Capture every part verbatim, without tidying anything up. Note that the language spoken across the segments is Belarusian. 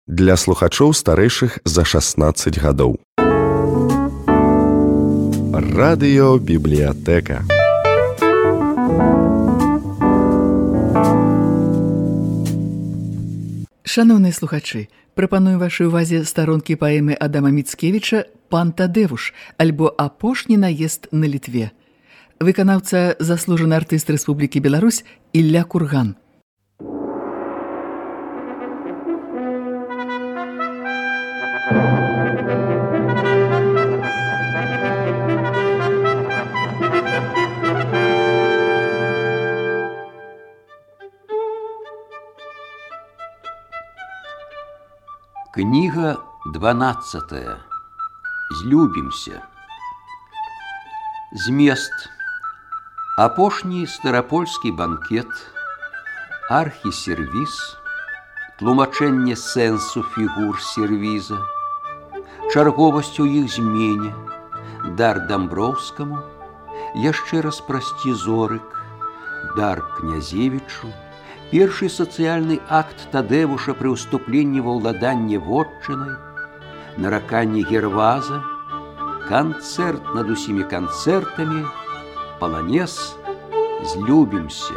Для слухачоў старэйшых за шаснаццаць гадоў. Радыёбібліятэка. Шаноўныя слухачы, прапаную вашай увазе старонкі паэмы Адама Міцкевіча «Пан Тадэвуш» альбо «Апошні наезд на Літве». Выканаўца заслужаны артыст Рэспублікі Беларусь Ілля Курган. Книга дванадцатая. Злюбімся. Змест. Апошні старапольскі банкет, архісервіз, тлумачэнне сэнсу фігур сервіза, чарговасць у іх змене, дар Дамброўскаму, яшчэ раз прасці зорык, дар Князевічу, першы сацыяльны акт Тадэвуша пры ўступленні ва ўладанне вотчынай, нараканне Герваза, канцэрт над усімі канцэртамі, паланез «Злюбімся».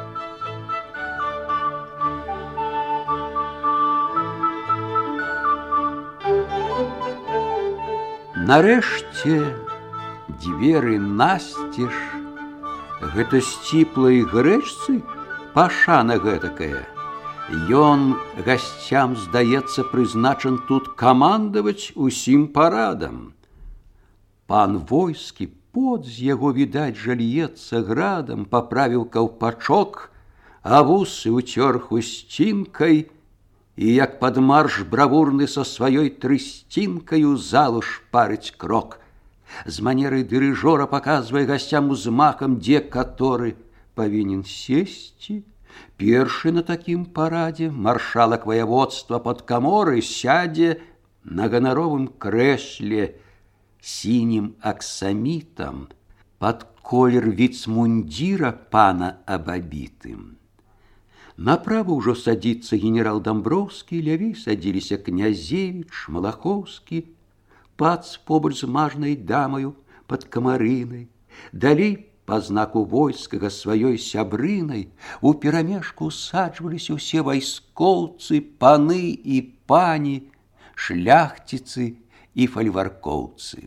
Нарэшце дзверы насцеж, гэта сціплай грэчцы пашана гэтакая. Ён гасцям, здаецца, прызначан тут камандаваць усім парадам. Пан войскі, пот з яго, відаць, жаліецца градам, паправіў каўпачок, а вусы ўцёр хусцінкай і, як пад марш бравурны са сваёй трысцінкаю, залу шпарыць крок. З манерай дырыжора паказвае гасцям узмахам, дзе каторы павінен сесці. Першы на такім парадзе маршалак ваяводства пад каморай сядзе на ганаровым крэсле сінім аксамітам пад колер віцмундзіра пана абабітым. Направа ўжо садзіцца генерал Дамброўскі, лявей садзіліся Князевіч, Малахоўскі, пац побач з мажнай дамаю пад камарынай, далей па знаку войскага сваёй сябрынай у перамешку саджваліся ўсе вайскоўцы, паны і пані, шляхціцы і фальваркоўцы.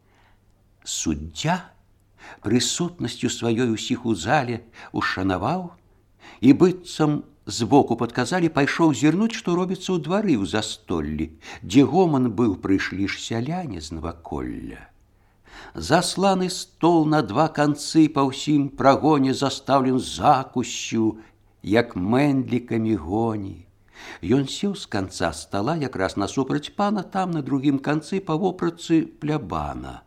Суддзя прысутнасцю сваёй усіх у зале ушанаваў і, быццам збоку падказалі, пайшоў зірнуць, што робіцца ў двары ў застоллі, дзе гоман быў, прыйшлі ж сяляне з наваколля. Засланы стол на два канцы па ўсім прагоне застаўлен закусцю, як мэндлікамі гоні. Ён сеў з канца стола якраз насупраць пана, там на другім канцы па вопратцы плябана.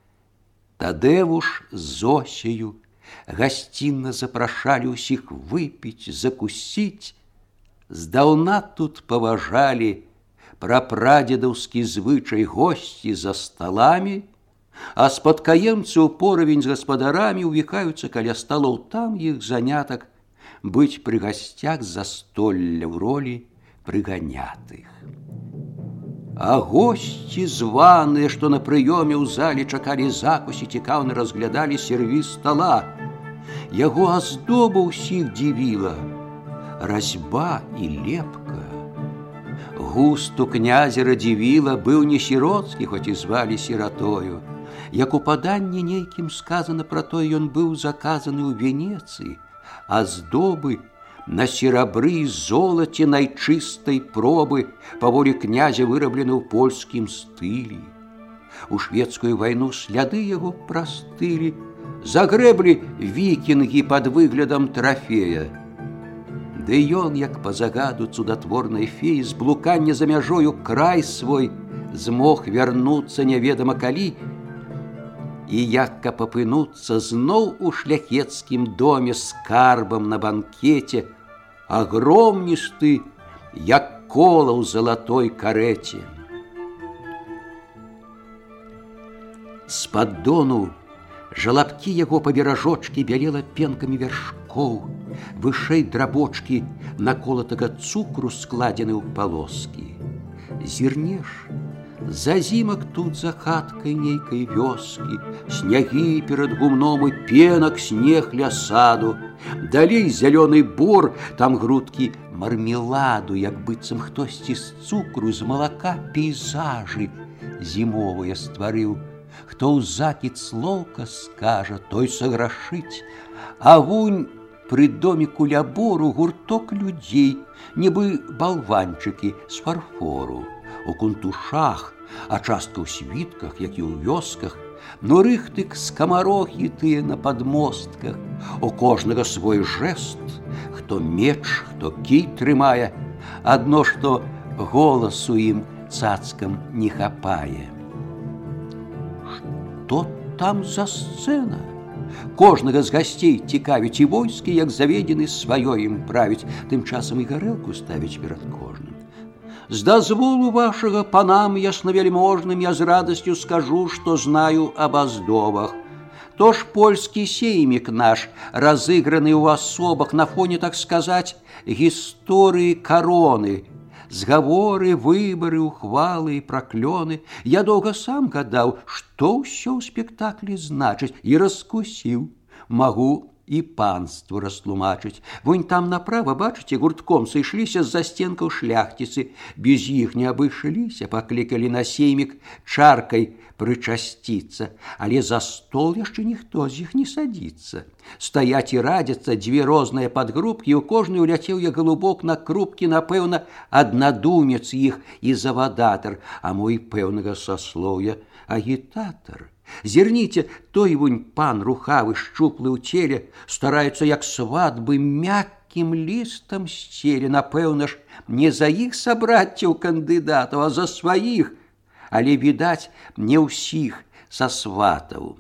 Тадэвуш з Зосею гасцінна запрашалі ўсіх выпіць, закусіць. Здаўна тут паважалі прапрадзедаўскі звычай госці за сталамі, а спадкаемцы ў поравень з гаспадарамі ўвікаюцца каля сталоў, там іх занятак быць пры гасцях застолля ў ролі прыганятых. А госці званыя, што на прыёме ў зале чакалі закусі, цікаўна разглядалі сервіз стала. Яго аздоба ўсіх дзівіла, разьба і лепка. Густу князя Радзівіла быў не сіроцкі, хоць і звалі сіратою. Як у паданні нейкім сказана пра той, ён быў заказаны ў Венецыі, а здобы на серабры і золаце найчыстай пробы паволі князя выраблены ў польскім стылі. У шведскую вайну сляды яго прастылі, загрэблі вікінгі пад выглядам трафея. Ды ён, як па загаду цудатворнай феі, з блукання за мяжою край свой змог вярнуцца неведама калі, і як каб апынуцца зноў у шляхецкім доме з скарбам на банкеце, агромністы, як кола ў залатой карэце. З паддону жалабкі яго паберажочкі бялела пенкамі вяршкоў, вышэй драбочкі наколатага цукру складзены ў палоскі. зірнеш. Зазімак тут за хаткай нейкай вёскі, снягі перад гумном і пенак снег ля саду. Далей зялёны бор, там грудкі мармеладу, як быццам хтосьці з цукру, з малака пейзажы зімовыя стварыў. Хто ў закід слоўка скажа, той саграшыць. А вунь пры доміку ля бору гурток людзей, нібы балванчыкі з фарфору. У кунтушах, а частка ў світках, як і ў вёсках, ну рыхтык скамарохі тыя на падмостках. У кожнага свой жэст, хто меч, хто кій трымае, адно што голасу ім цацкам не хапае. Што там за сцэна? Кожнага з гасцей цікавіць, і войскі, як заведзены, сваё ім правіць, тым часам і гарэлку ставіць перад кожным. З дазволу вашага панам яснавельможным я з радасцю скажу, што знаю аб аздобах. То ж польскі сеймік наш, разыграны ў асобах на фоне, так сказаць, гісторыі кароны. Згаворы, выбары, ухвалы і праклёны. Я доўга сам гадаў, што ўсё ў спектаклі значыць, і раскусіў. Магу і панству растлумачыць. Вунь там направа, бачыце, гуртком сышліся з застенкаў шляхціцы. Без іх не абышліся, паклікалі на сеймік чаркай прычасціцца. Але за стол яшчэ ніхто з іх не садзіцца. Стаяць і радзяцца дзве розныя падгрупкі, у кожны уляцеў я голубок на крупкі, напэўна, аднадумец іх і завадатар, а мой пэўнага саслоўя агітатар. Зірніце, той вунь пан рухавы, шчуплы ў целе, стараецца, як сватбы, мяккім лістам сцеле. Напэўна ж, не за іх сабраццяў кандыдатаў, а за сваіх, але, відаць, не ўсіх са сватаў.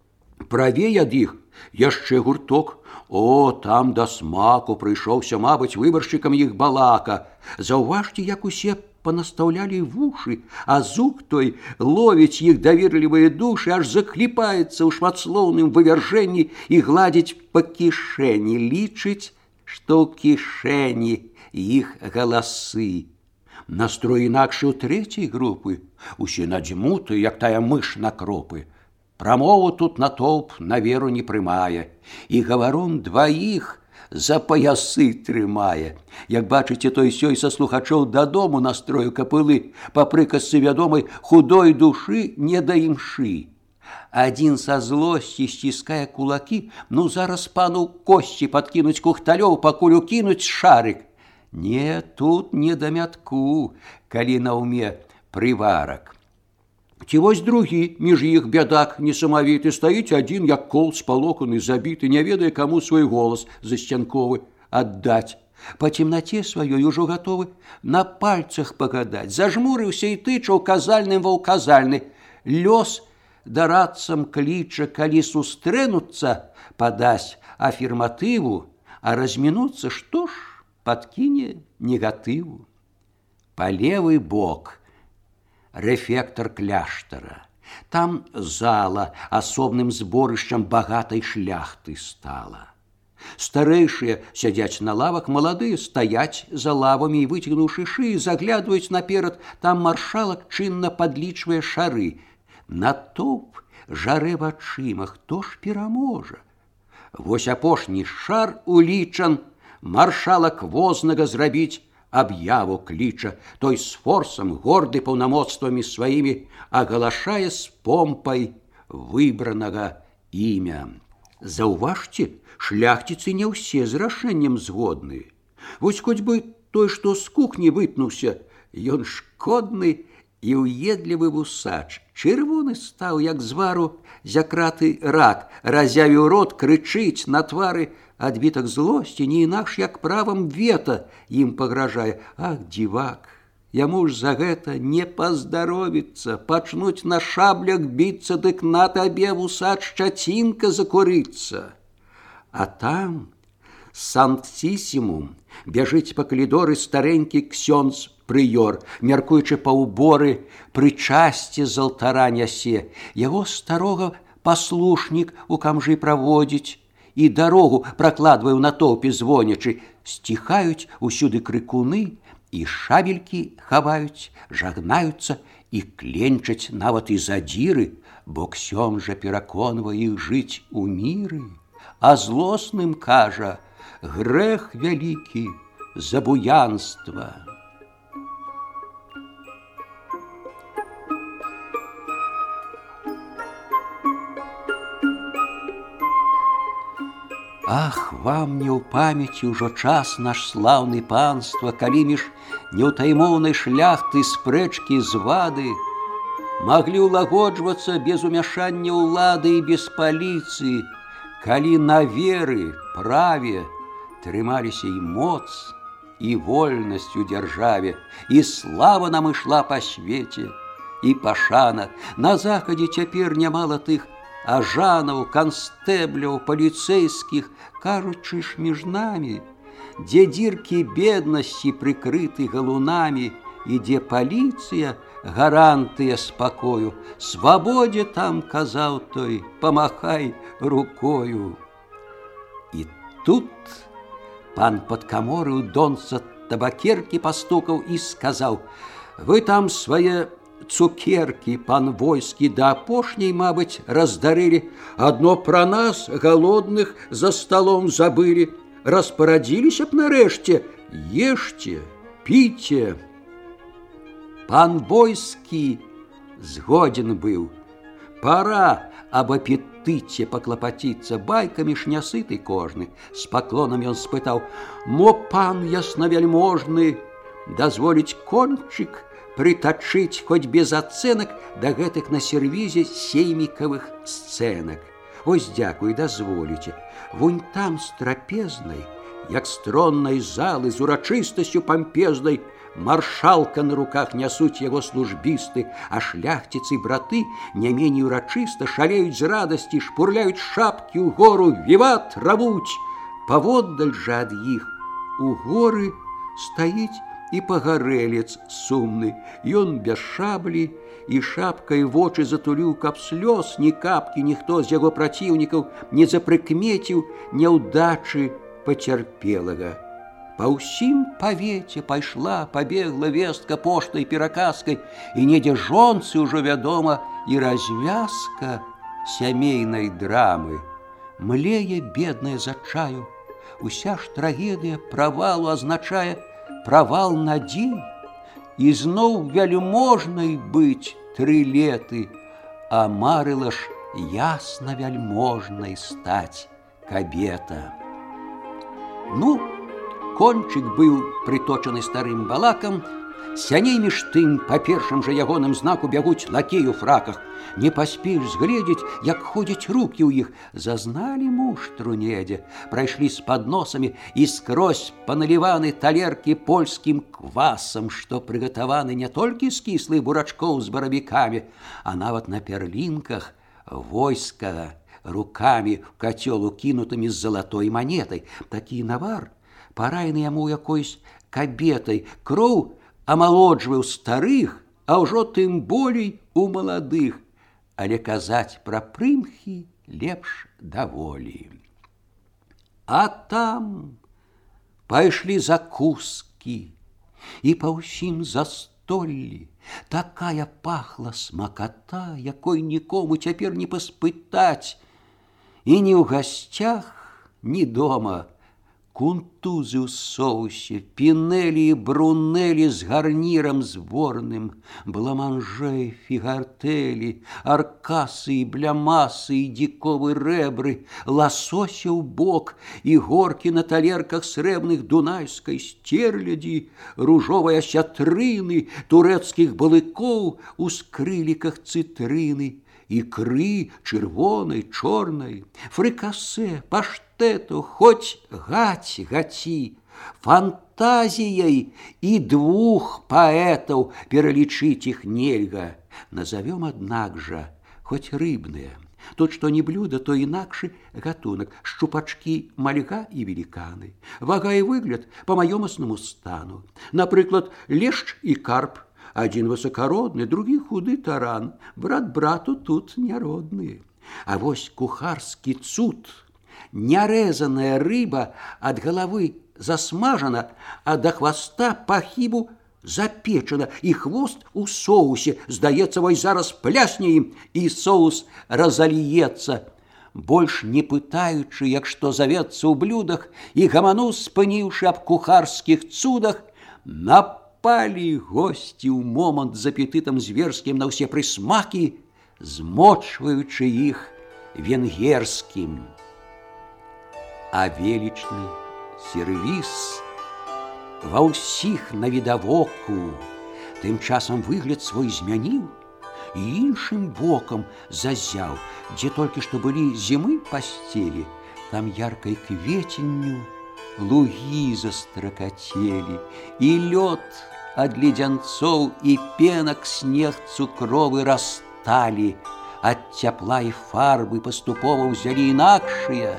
Правей ад іх яшчэ гурток. О, там да смаку прыйшоўся, мабыць, выбаршчыкам іх балака. Заўважце, як усе панастаўлялі вушы, а зуб той ловіць іх даверлівыя душы, аж закліпаецца ў шматслоўным вывяржэнні і гладзіць па кішэні, лічыць, што ў кішэні іх галасы. Настрой інакшы ў трэцяй групы. Усе надзьмуты, як тая мыш на кропы. Прамову тут натоўп на веру не прымае, і гаварон дваіх за паясы трымае. Як бачыце, той сёй са слухачоў дадому настрою капылы, па прыказцы вядомай худой душы не да імшы. Адзін са злосці сціскае кулакі, ну зараз пану косці падкінуць кухталёў, пакуль укінуць шарык. Не, тут не да мятку, калі на ўме прыварак. Ці вось другі, між іх бядак несамавіты, стаіць адзін, як кол спалоханы, забіты, не ведае, каму свой голас засцянковы аддаць. Па цемнаце сваёй ужо гатовы на пальцах пагадаць. Зажмурыўся і тычаў казальным ва ўказальны. Лёс дарадцам кліча, калі сустрэнуцца, падасць афірматыву, а размінуцца, што ж, падкіне негатыву. Па левы бок рэфектар кляштара. Там зала асобным зборышчам багатай шляхты стала. Старэйшыя сядзяць на лавах, маладыя стаяць за лавамі і, выцягнуўшы шыі, заглядваюць наперад. Там маршалак чынна падлічвае шары. Натоўп жарэ вачыма, хто ж пераможа? Вось апошні шар улічан, маршалак вознага зрабіць аб'яву кліча. Той з форсам, горды паўнамоцтвамі сваімі, агалашае з помпай выбранага імя. Заўважце, шляхціцы не ўсе з рашэннем згодны. Вось хоць бы той, што з кухні вытнуўся, ён шкодны і ўедлівы вусач. Чырвоны стаў, як звару зякраты рак, разявіў рот, крычыць, на твары адбітак злосці, не інакш, як правам вета ім пагражае. Ах, дзівак, яму ж за гэта не паздаровіцца, пачнуць на шаблях біцца, дык на табе, вусач, чацінка закурыцца. А там санктісімум бяжыць па калідоры старэнькі ксёндз прыёр, мяркуючы па ўборы, прычасце з алтара нясе. Яго старога паслушнік у камжы праводзіць і дарогу пракладвае ў натоўпе звонячы. Сціхаюць усюды крыкуны, І шабелькі хаваюць, жагнаюцца і кленчаць нават і задзіры, бо ксёндза пераконвае іх жыць у міры, а злосным кажа: грэх вялікі за буянства. Ах, вам не ў памяці ўжо час наш слаўны панства, калі між неўтаймоўнай шляхты спрэчкі звады маглі ўлагоджвацца без умяшання ўлады і без паліцыі, калі на веры, праве трымаліся і моц, і вольнасць у дзяржаве, і слава нам ішла па свеце, і пашана. На захадзе цяпер нямала тых ажанаў, канстэбляў, паліцэйскіх, кажучы ж між намі, дзе дзіркі беднасці прыкрыты галунамі, і дзе паліцыя гарантыя спакою. Свабодзе там, казаў той, памахай рукою. І тут пан падкаморы ў донца табакеркі пастукаў і сказаў: вы там свае цукеркі, пан войскі, да апошняй, мабыць, раздарылі. Адно пра нас, галодных, за сталом забылі. Распарадзіліся б нарэшце, ешце, піце. Пан войскі згоден быў. Пора аб апетыце паклапаціцца, байкамі ж не сыты кожны. З паклонам ён спытаў: мо пан яснавяльможны дазволіць кончык прытачыць хоць без ацэнак да гэтых на сервізе сеймікавых сцэнак? Ось дзякуй, дазволіце. Вунь там з трапезнай, як з троннай залы, з урачыстасцю пампезнай, маршалка на руках нясуць яго службісты, а шляхціцы браты не меней урачыста шалеюць з радасці, шпурляюць шапкі ў гору, віват равуць. Паводдаль жа ад іх у горы стаіць і пагарэлец сумны. Ён без шаблі і шапкай вочы затуліў, каб слёз ні капкі ніхто з яго праціўнікаў не запрыкмеціў няўдачы пацярпелага. Па ўсім павеце пайшла, пабегла вестка поштай пераказкай, і недзе жонцы ўжо вядома і развязка сямейнай драмы. Млее бедная з адчаю, уся ж трагедыя правалу азначае правал надзей, і зноў вяльможнай быць тры леты, а марыла ж ясна вяльможнай стаць кабета. Ну, кончык быў прыточаны старым балакам, сяней між тым па першым жа ягоным знаку бягуць лакеі ў фраках. Не паспееш згледзець, як ходзяць рукі ў іх. Зазналі муштру недзе, прайшлі з падносамі і скрозь паналіваны талеркі польскім квасам, што прыгатаваны не толькі з кіслых бурачкоў з баравікамі, а нават на пярлінках войска рукамі в кацёл укінутымі з залатой манетай. Такі навар параены яму якойсь кабетай, кроў амалоджваў старых, а ўжо тым болей у маладых. Але казаць пра прымхі лепш даволі. А там пайшлі закускі, і па ўсім застоллі такая пахла смаката, якой нікому цяпер не паспытаць. І ні ў гасцях, ні дома. Кунтузы ў соусе, пінелі і брунелі з гарнірам зборным, бламанжэ, фігартэлі, аркасы і блямасы і дзіковы рэбры, ласося ў бок і горкі на талерках срэбных дунайскай стерлядзі, ружовыя сятрыны, турэцкіх балыкоў у скрыліках цытрыны, ікры чырвонай, чорнай, фрыкасэ, паштэту, хоць гаць гаці. Фантазіяй і двух паэтаў пералічыць іх нельга. Назовём, аднак жа, хоць рыбныя. Тут што не блюда, то інакшы гатунак. Шчупачкі мальга і веліканы. Вага і выгляд па маёмаснаму стану. Напрыклад, лешч і карп. Адзін высокародны, другі худы таран. Брат брату тут няродны. А вось кухарскі цуд. Нярэзаная рыба ад галавы засмажана, а да хваста па хібу запечана, і хвост у соусе. Здаецца, вось зараз плясне ім, і соус разальецца. Больш не пытаючы, як што завецца ў блюдах, і гаману спыніўшы аб кухарскіх цудах, напалі госці ў момант з апетытам зверскім на ўсе прысмакі, змочваючы іх венгерскім. А велічны сервіс ва ўсіх навідавоку тым часам выгляд свой змяніў і іншым бокам зазяў, дзе толькі што былі зімы пасцелі, там яркай кветенню лугі застракацелі, і лёд ад ледзянцоў і пенак снег цукровы расталі, ад цяпла і фарбы паступова ўзялі інакшыя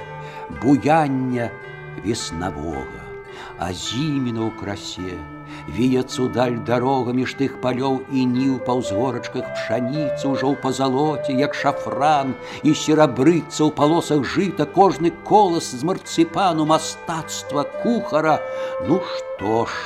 буяння веснавога. А зіміна ў красе віецца ўдаль дарога між тых палёў і ніў па ўзгорачках пшаніцы ўжо ў пазалоце, як шафран, і серабрыцца ў палосах жыта кожны колас з марцыпану мастацтва кухара. Ну што ж,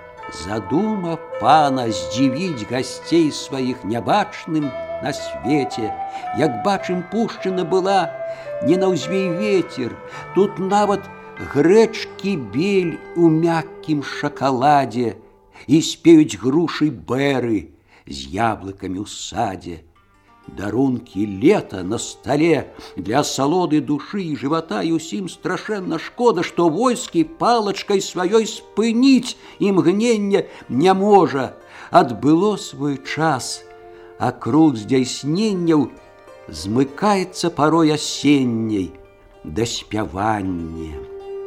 задума пана здзівіць гасцей сваіх нябачным на свеце. Як бачым, пушчана была не на ўзвей ветер, тут нават грэчкі бель у мяккім шакаладзе, і спеюць грушы бэры з яблыкамі ў садзе. Дарункі лета на стале для асалоды душы і жывата, і усім страшэнна шкода, што войскі палачкай сваёй спыніць імгнення не можа. Адбыло свой час, а круг здзяйсненняў змыкаецца парой асенняй да спявання.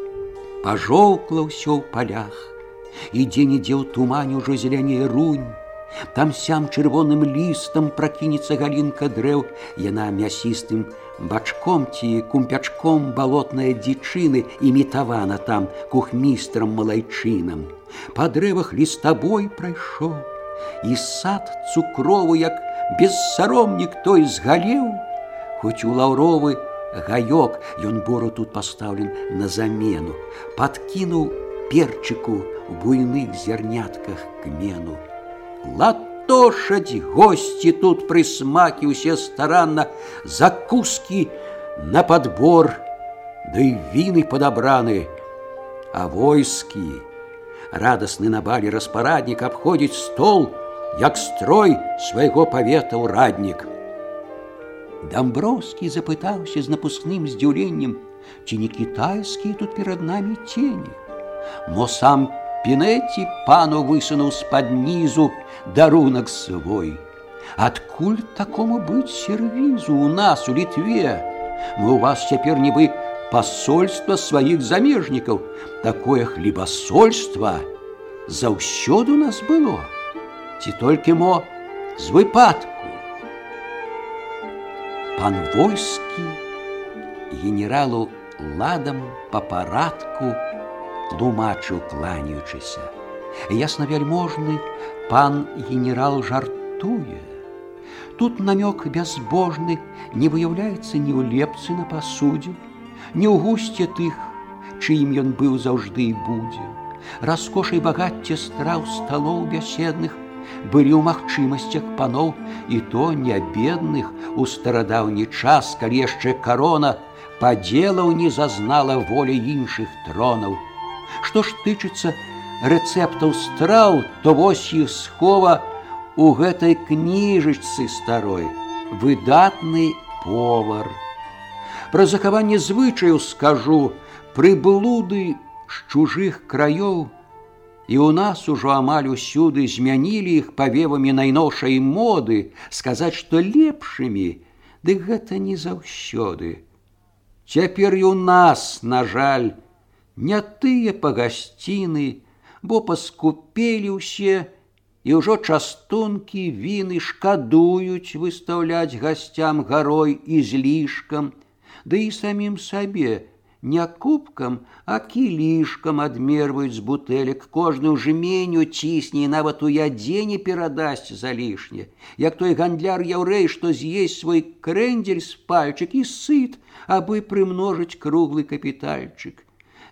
Пажоўкла ўсё ў палях, і дзе-нідзе ў тумане ўжо зелянее рунь. Там-сям чырвоным лістам пракінецца галінка дрэў, яна мясістым бачком ці кумпячком балотнае дзічыны імітавана там кухмістрам малайчынам. Па дрэвах лістабой прайшоў, і сад цукровы, як бессаромнік той згалеў, хоць у лаўровы гаёк, ён бору тут пастаўлен на замену, падкінуў перчыку у буйных зярнятках кмену. Латошаць госці тут прысмакі ўсе старанна, закускі на падбор, да і віны падабраны. А войскі радасны на бале распараднік абходзіць стол, як строй свайго павета ўраднік. Дамброўскі запытаўся з напускным здзіўленнем, ці не кітайскія тут перад намі цені. Мо сам Пінеці пану высунуў з-пад нізу дарунак свой. Адкуль такому быць сервізу у нас, у Літве? Мы у вас цяпер нібы пасольства сваіх замежнікаў. Такое хлебасольства заўсёды у нас было. Ці толькі мо з выпадку? Пан войскі генералу ладам па парадку тлумачыў, кланяючыся. Яснавяльможны пан генерал жартуе. Тут намёк бязбожны не выяўляецца ні ў лепцы на пасудзе, ні ў гусце тых, чыім ён быў заўжды і будзе. Раскоша і багацце страў сталоў бяседных былі ў магчымасцях паноў, і то не бедных у старадаўні час, калі яшчэ карона падзелаў не зазнала волі іншых тронаў. Што ж тычыцца рэцэптаў страў, то вось іх схова у гэтай кніжачцы старой, выдатны повар. Пра захаванне звычаяў скажу, прыблуды з чужых краёў, і ў нас ужо амаль усюды змянілі іх павевамі найноўшай моды. Сказаць, што лепшымі, дык гэта не заўсёды. Цяпер і ў нас, на жаль, не тыя пагасціны, бо паскупелі ўсе, і ўжо частункі, віны шкадуюць выстаўляць гасцям гарой і злішкам, ды і самім сабе не кубкам, а кілішкам адмерваюць з бутэлек, кожную жменю цісне і нават у ядзе не перадасць залішне, як той гандляр-яўрэй, што з'есць свой крэндель з пальчык і сыт, абы прымножыць круглы капітальчык.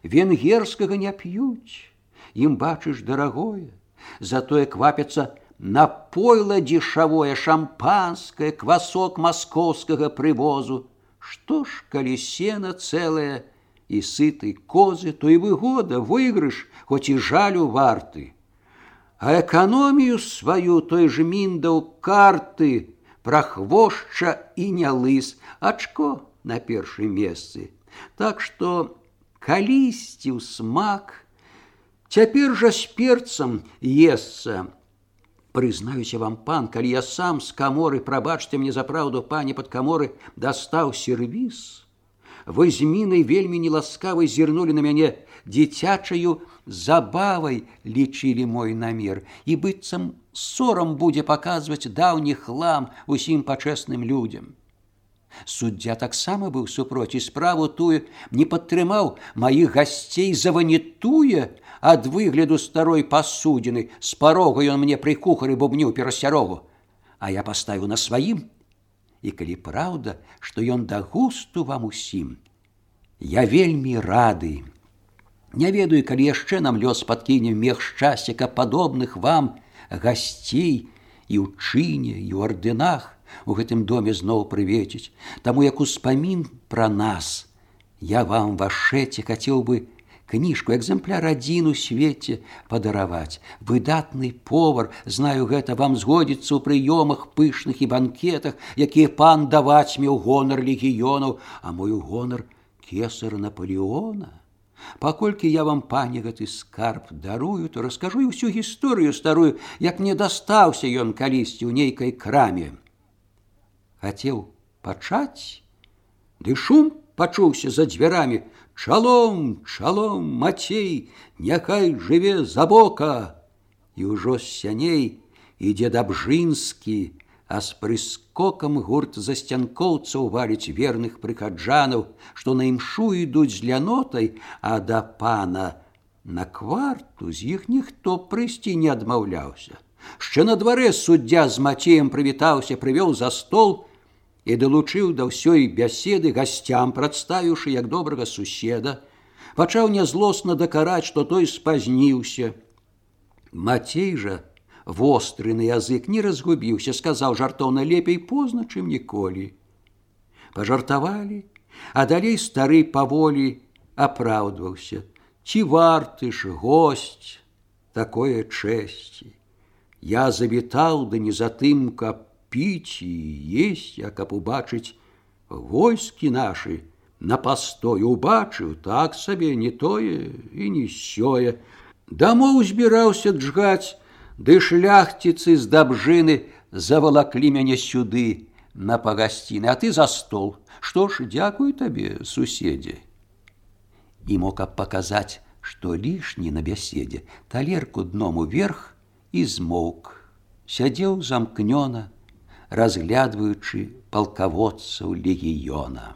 венгерскага не п'юць. Ім, бачыш, дарагое, затое квапяцца на пойло дешавое, шампанское, квасок маскоўскага прывозу. Што ж, калі сена цэлае і сытай козы, то і выгода, выйгрыш, хоць і жалю варты. А эканомію сваю той жмін даў карты, прахвошча і не лыс, ачко на першым месцы. Так што калісьці ў смак, цяпер жа з перцам есца. Прызнаюся вам, пан, калі я сам з каморы, прабачце мне за праўду, пані пад каморы, дастаў сервіз, вы з мінай вельмі неласкавай зірнулі на мяне, дзіцячаю забавай лічылі мой намер, і быццам сорам будзе паказваць даўні хлам усім пачэсным людзям. Суддзя таксама быў супроць, і справу тую не падтрымаў, маіх гасцей заванітуе ад выгляду старой пасудзіны. З парога ён мне пры кухары бубніў перасцярогу, а я паставіў на сваім. І калі праўда, што ён да густу вам усім, я вельмі рады. Не ведаю, калі яшчэ нам лёс падкіне мех шчасця, каб падобных вам гасцей і ў чыне, і ў ардынах у гэтым доме зноў прывеціць. Таму як успамін пра нас, я вам вашэце хацеў бы кніжку, экземпляр адзін у свеце падараваць. Выдатны повар, знаю гэта, вам згодзіцца ў прыёмах пышных і банкетах, якія пан даваць меў гонар легіёнаў, а мой гонар кесар Наполеона. Паколькі я вам, пане, гэты скарб дарую, то раскажу і ўсю гісторыю старую, як мне дастаўся ён калісьці ў нейкай краме. Хацеў пачаць, ды шум пачуўся за дзвярамі. Чалом, чалом, Мацей, няхай жыве Забока. І ўжо з сяней ідзе Дабжынскі, а з прыскокам гурт засцянкоўцаў валіць верных прыхаджанаў, што на імшу ідуць з лянотай, а да пана на кварту з іх ніхто прыйсці не адмаўляўся. Ще на дварэ суддзя з Мацеем прывітаўся, прывёў за стол і далучыў да ўсёй бяседы, гасцям прадставіўшы як добрага суседа, пачаў нязлосна дакараць, што той спазніўся. Мацей жа, востры на язык, не разгубіўся, сказаў жартоўна: лепей позна, чым ніколі. Пажартавалі, а далей стары паволі апраўдваўся: ці варты ж госць такое чэсці? Я завітаў, да не затым, каб піць і есць, а каб убачыць войскі нашы на пастой. Убачыў, так сабе, не тое і не сёе. Дамоў збіраўся джгаць, ды шляхціцы з Дабжыны завалаклі мяне сюды на пагасціны, а ты за стол. Што ж, дзякую табе, суседзе. І мог каб паказаць, што лішні на бяседзе, талерку дном уверх і змоўк. Сядзеў замкнёна, разглядваючы палкаводцаў легіёна.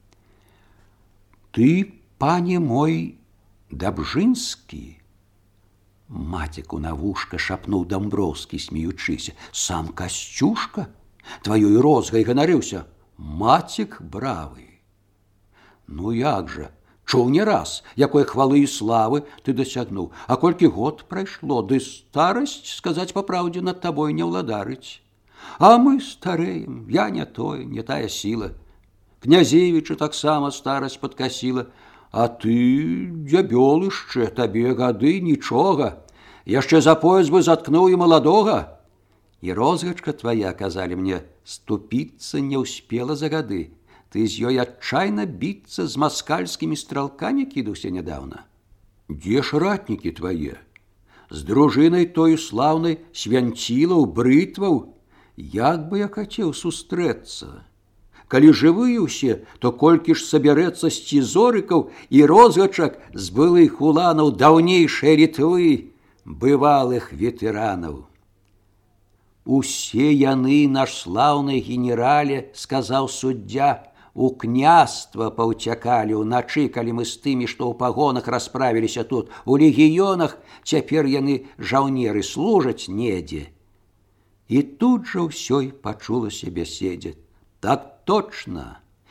Ты, пане мой, Дабжынскі? Маціку на вушка шапнуў Дамброўскі, смеючыся. Сам Касцюшка? Тваёй розгай ганарыўся. Мацік бравы. Ну як жа, чуў не раз, якой хвалы і славы ты дасягнуў. А колькі год прайшло, ды старасць, сказаць па праўдзе, над табой не ўладарыць. А мы стареем, я не той, не тая сіла. Князевіча таксама старасць падкасіла. А ты, дзябёлышчэ, табе гады нічога. Яшчэ за пояс бы заткнуў і маладога. І розгачка твая, казалі мне, ступіцца не ўспела за гады. Ты з ёй адчайна біцца з маскальскімі стралкамі кідаўся нядаўна. Дзе ж ратнікі твае? З дружынай тою слаўнай свянцілаў, брытваў. Як бы я хацеў сустрэцца? Калі жывыя ўсе, то колькі ж сабярэцца сцізорыкаў і розгачак з былых уланаў даўнейшай Літвы, бывалых ветэранаў. Усе яны, наш слаўны генерале, сказаў суддзя, у княства паўцякалі ўначы, калі мы з тымі, што ў пагонах расправіліся тут. У легіёнах цяпер яны жаўнеры служаць недзе. І тут жа ўсёй пачулася бяседзе. Так точно,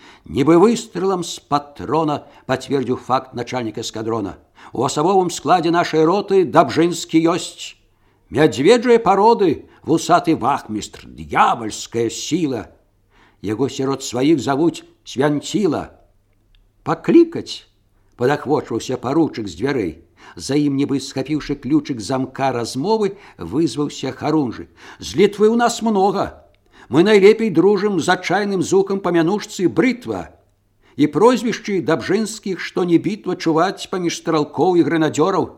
Нібы выстрелом з патрона пацвердзіў факт начальнік эскадрона. У асабовым складзе нашай роты Дабжынскі ёсць. Мядзведжыя пароды, вусаты вахмістр, д'ябальская сіла. Яго сярод сваіх завуць Свянціла. Паклікаць, падахвочваўся паручык з дзвярэй. За ім, нібы схапіўшы ключык замка размовы, вызваўся Харунжы. З Літвы ў нас многа. Мы найлепей дружым з адчайным зукам памянушцы брытва. І прозвішчы Дабжынскіх, што не бітва чуваць паміж стралкоў і грэнадзёраў.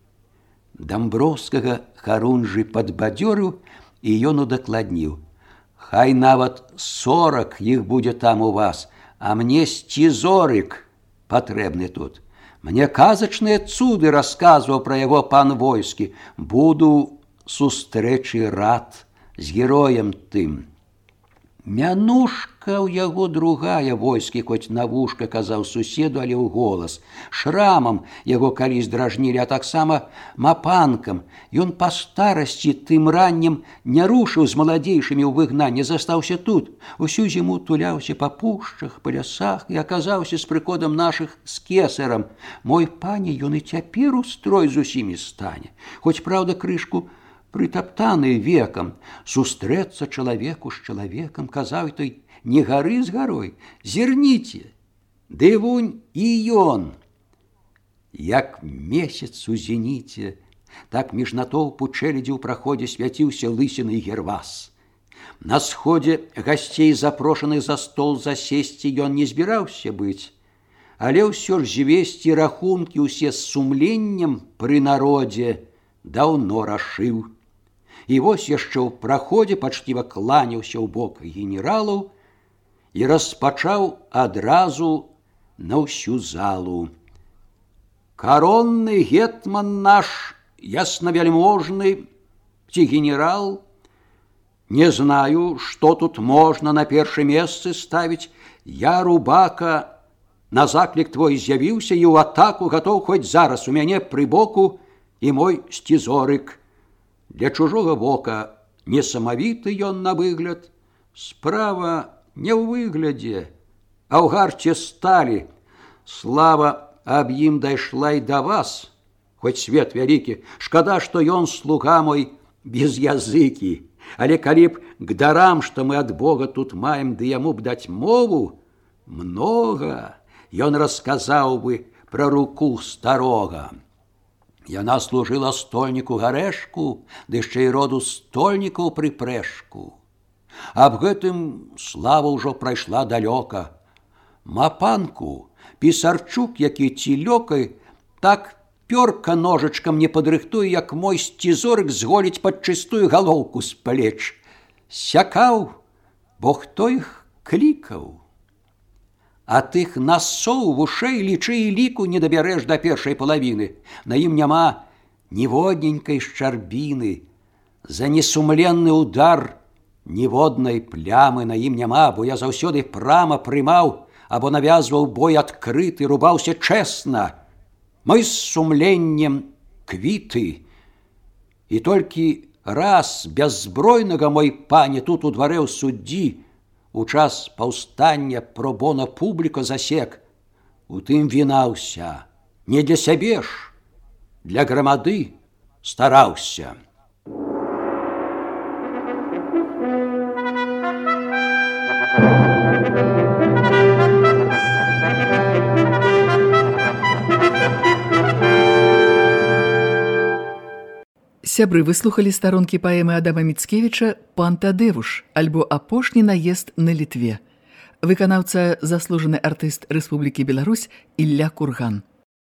Дамброўскага Харунжы падбадзёрыў, і ён удакладніў. Хай нават сорак іх будзе там у вас, а мне сцізорык патрэбны тут. Мне казачныя цуды расказваў пра яго пан войскі. Буду сустрэчы рад з героем тым. Мянушка ў яго другая, войскі хоць на вушка казаў суседу, але ў голас. Шрамам яго калісь дражнілі, а таксама мапанкам. Ён па старасці тым раннім не рушыў з маладзейшымі ў выгнанне, застаўся тут. Усю зіму туляўся па пушчах, па лясах і аказаўся з прыходам нашых з кесарам. Мой пане, ён і цяпер у строй з усімі стане. Хоць, праўда, крышку прытаптаны векам. Сустрэцца чалавеку з чалавекам, казаў той, не гары з гарой, зірніце, ды вунь і ён. Як месяц у зеніце, так між натоўпу чэлядзі ў праходзе свяціўся лысіны Гервас. На сходзе гасцей, запрошаных за стол засесці, ён не збіраўся быць, але ўсё ж звесці рахункі ўсе з сумленнем пры народзе даўно рашыў. І вось яшчэ ў праходзе пачціва кланяўся ў бок генералаў і распачаў адразу на ўсю залу. Коронны гетман наш, яснавяльможны, ці генерал, не знаю, што тут можна на першае месцы ставіць. Я, Рубака, на заклік твой з'явіўся і ў атаку гатоў хоць зараз. У мяне пры боку і мой сцізорык. Для чужога вока несамавіты ён на выгляд. Справа не ў выглядзе, а ў гарце сталі. Слава аб ім дайшла і да вас, хоць свет вялікі. Шкада, што ён, слуга мой, без языкі. Але калі б к дарам, што мы ад Бога тут маем, ды яму б даць мову, многа ён расказаў бы пра руку старога. Яна служыла стольніку Гарэшку, ды яшчэ і роду стольнікаў прыпрэшку. Аб гэтым слава ўжо прайшла далёка. Мапанку пісарчук, які цілёкай, так пёрка ножычкам не падрыхтуе, як мой сцізорык зголіць падчыстую галоўку з плеч. Сякаў, бо хто іх клікаў? А тых насоў вушэй лічы і ліку не дабярэш да першай палавіны. На ім няма ніводненькай шчарбіны. За несумленны удар ніводнай плямы на ім няма, бо я заўсёды прама прымаў або навязваў бой адкрыты, рубаўся чэсна. Мы з сумленнем квіты. І толькі раз бяззбройнага, мой пане, тут у дварэ ў суддзі у час паўстання пробона публіка засек. У тым вінаўся. Не для сябе ж, для грамады стараўся. Сябры, выслухалі старонкі паэмы Адама Міцкевіча «Пан Тадевуш» альбо «Апошні наезд на Літве». Выканаўца заслужаны артыст Рэспублікі Беларусь Ілля Курган.